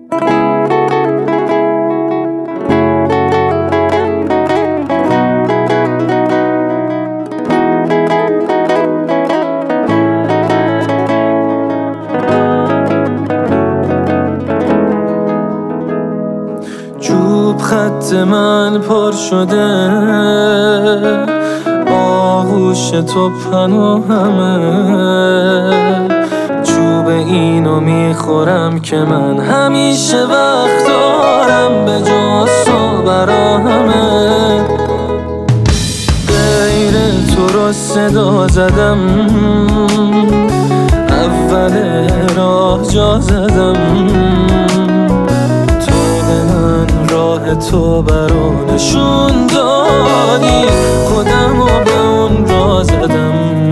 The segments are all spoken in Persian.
چوب خط من پر شده، آغوش تو پناهمه. چوب اینو میخورم که من همیشه وقت دارم، به جز تو برا همه. غیر تو رو صدا زدم، اول راه جا زدم. تو برا نشون دادی، خودمو به اون را زدم.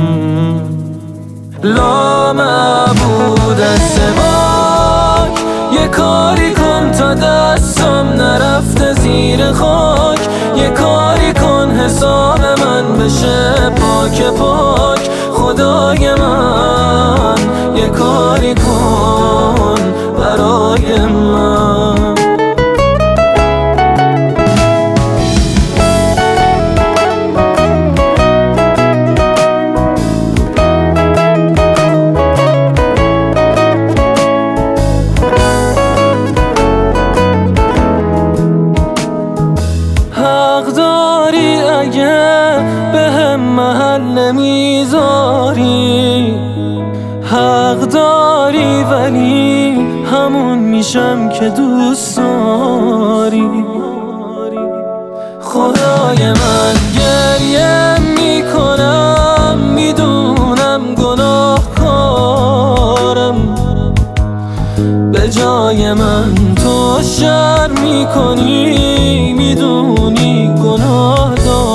لامعبود سواک، یه کاری کن تا دستم نرفته زیر خاک. یه کاری کن حساب من بشه پاک پاک. خدای من یه کاری کن برای من. حق داری اگه بهم محل نمیذاری، حق داری ولی همون میشم که دوست داری. خدای من گریه میکنم، میدونم گناهکارم. به جای من تو شر میکنی، میدونی گناه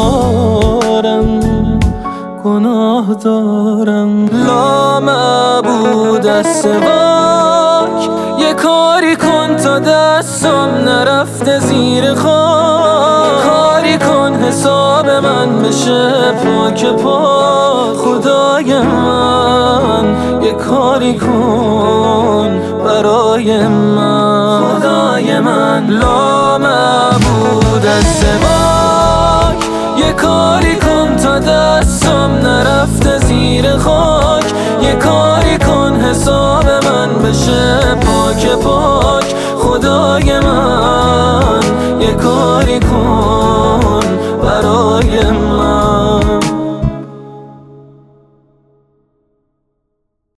دارم. لامعبود سواک، یه کاری کن تا دستم نرفته زیر خاک. کاری کن حساب من بشه پاک پاک. خدای من یه کاری کن برای من. خدای من لامعبود سواک، یه کاری کن تا دستم نرفته زیر خاک. یه کاری کن حساب من بشه پاک پاک. خدای من